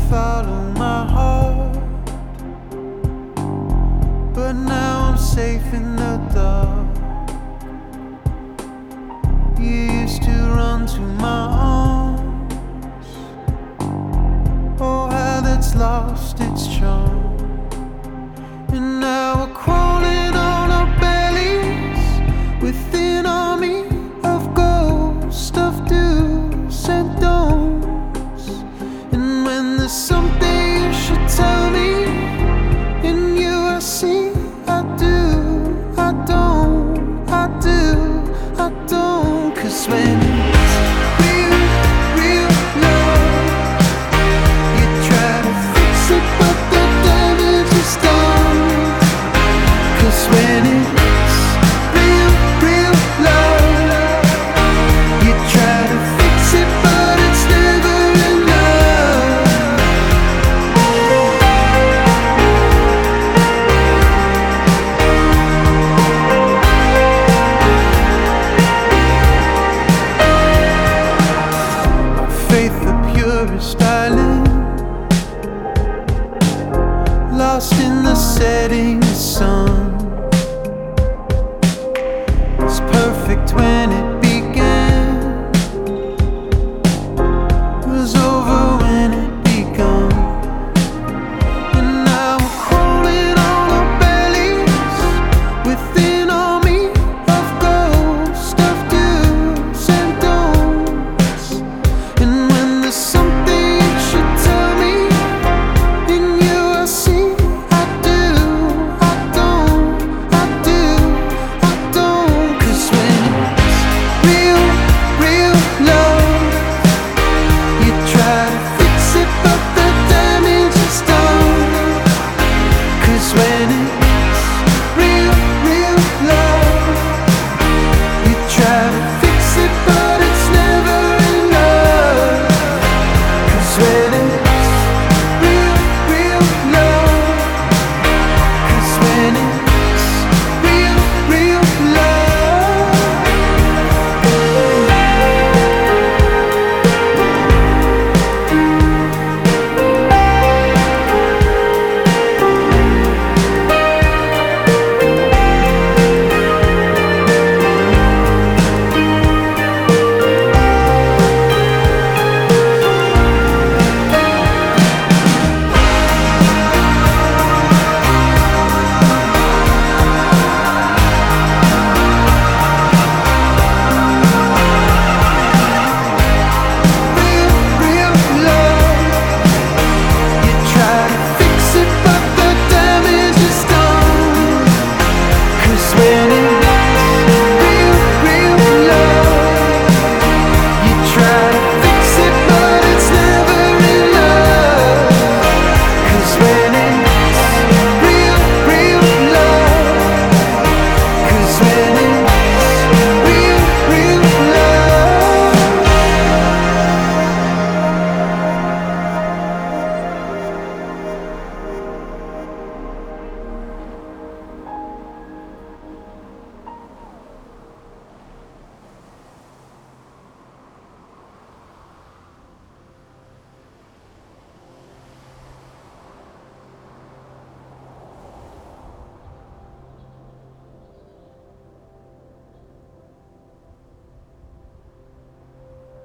follow my heart, but now I'm safe in the dark. You used to run to my arms. Oh, how that's lost its charm. And now we're crawling on our bellies within army of ghosts of do's and don'ts. And when there's something you should tell me, in you I see, I do, I don't, I do, I don't. 'Cause when it's real, real love, you try to fix it, but the damage is done. 'Cause when it's real, real love, you try to fix it, but it's never enough. My faith, the purest island, lost in the setting sun. It's perfect when it